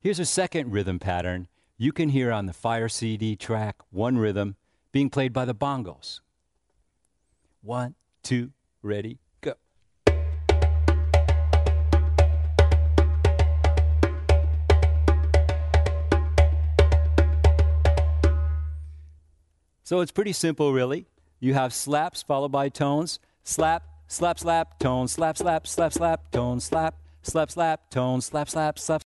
Here's a second rhythm pattern you can hear on the Fire CD track, one rhythm, being played by the bongos. 1, 2, ready, go. So it's pretty simple, really. You have slaps followed by tones. Slap, slap, slap, tone, slap, slap, slap, slap, tone, slap, slap, slap, tone, slap, slap, slap,